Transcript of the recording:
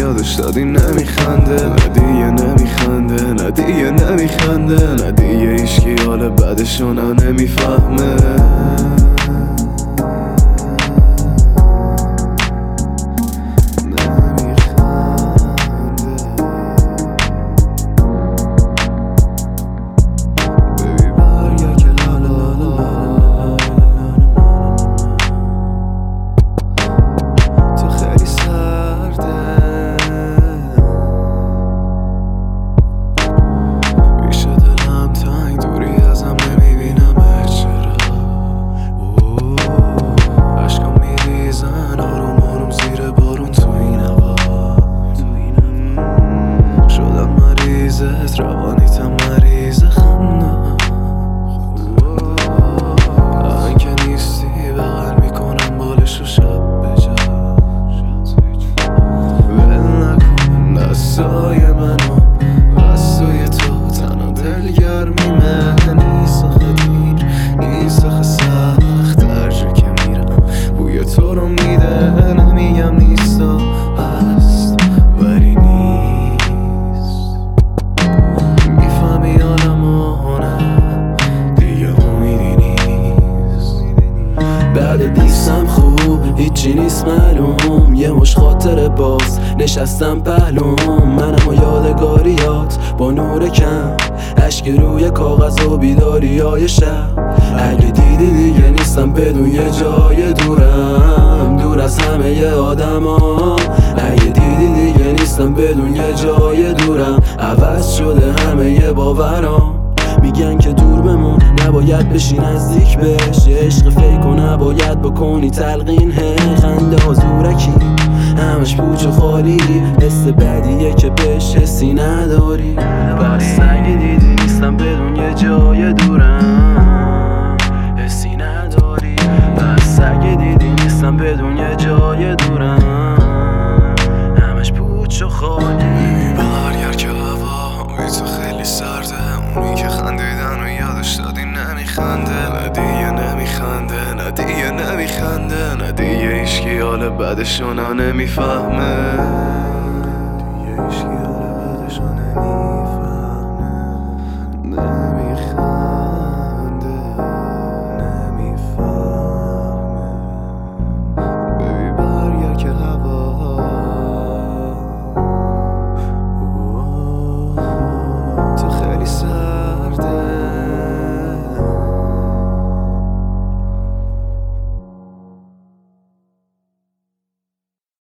یادش دادی نمیخنده، نه دیگه نمیخنده، نه دیگه نمیخنده، نه دیگه هیچکی حال بعدشونو نمیفهمه. روانیتم مریض خندم، الان که نیستی بغل میکنم بالشو شب به جا. ول نکن دستای منو، دستای تو تنها دلگرمیمه. نیست آخه دیر، نیست آخه سخت، هر جا که میرم بوی تو رو میده. نمیگم نیستا هست ولی بعد نیستم خوب، هیچی نیست معلوم. یه مش خاطر باز نشستم پهلوم. منم و یادگاریات با نور کم، اشک روی کاغذ و بیداری های شب. اگه دیدی دیگه نیستم بدون یه جای دورم، دور از همه آدم ها. اگه دیدی دیگه نیستم بدون یه جای دورم، عوض شده همه باورام. میگن که دور بمون، نباید بشی نزدیک بهش. عشق فیک و نباید بکنی تلقین. خنده ها زورکی همش پوچ و خالی، حس بدیه که بهش حسی نداری. بس اگه دیدی نیستم بدون یه جای دورم، حسی نداری. بس اگه دیدی نیستم بدون یه جای دورم، همش پوچ و خالی. برگر که هوا تو خیلی سرده، اونی که خندیدن و یادش دادی نمیخنده، نه دیگه نمیخنده، نه دیگه نمیخنده، نه دیگه هیچکی حال بعدشونو نمیفهمه.